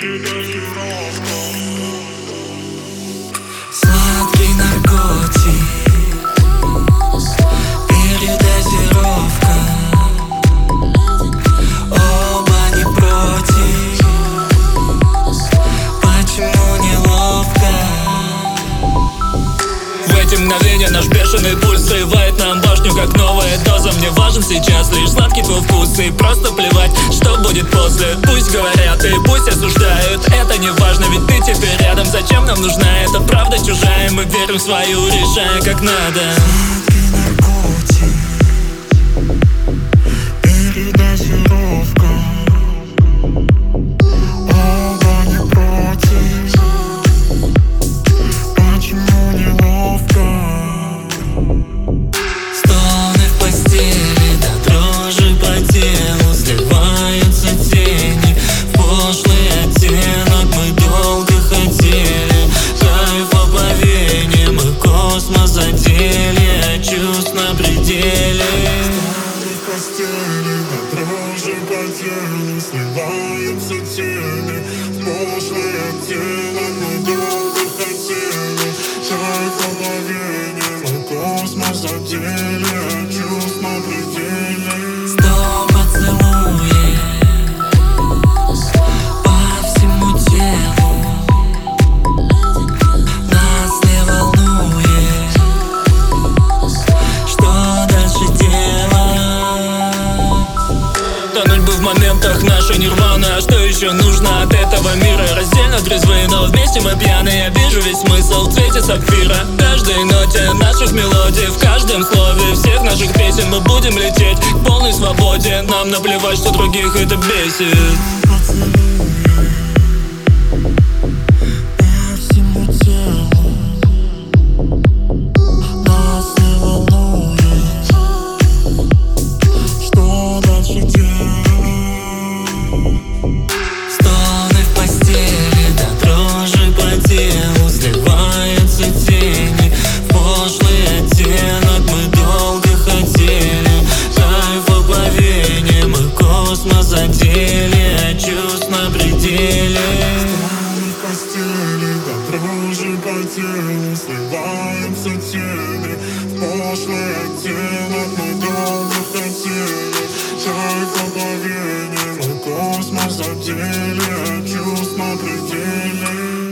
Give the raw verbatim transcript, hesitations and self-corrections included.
Сладкий наркотик, передозировка. Оба не против, почему неловко? В эти мгновения наш бешеный пульс срывает нам башню, как новая доза. Мне важен сейчас лишь сладкий твой вкус, и просто плевать, что будет после. Пусть говорят и пусть осуждают, это не важно, ведь ты теперь рядом. Зачем нам нужна эта правда чужая? Мы верим в свою, решая как надо. Сладкий наркотик, передозировка. Оба не против, почему неловко? Стоны в постели, до дрожи по телу сливаются тени. Пошлый оттенок мы долго хотели. Кайф оповения, мы космос задели, а чувств на пределе. Стоны в постели, до дрожи по телу сливаются тени. Пошлый оттенок мы долго хотели. Кайф оповения, мы космос задели, а чувств на пределе. Сто поцелуев по всему телу, нас не волнует, что дальше делать. Тонуть бы в моментах нашей нирваны. А что еще нужно от этого мира? Раздельно трезвые, но вместе мы пьяны. Я вижу весь смысл в цвете сапфира. В каждой ноте наших мелодий, в каждом слове всех наших песен мы будем лететь к полной свободе. Нам наплевать, что других это бесит. По всему телу, нас не волнует, что дальше делать. Стоны в постели, до дрожи по телу сливаются тени. Пошлый оттенок мы долго хотели. Кайф оповения, мы космос задели, а чувств на пределе. Стоны в постели, до дрожи по телу сливаются тени. Пошлый оттенок мы долго хотели. Кайф оповения, мы космос задели, а чувств на пределе.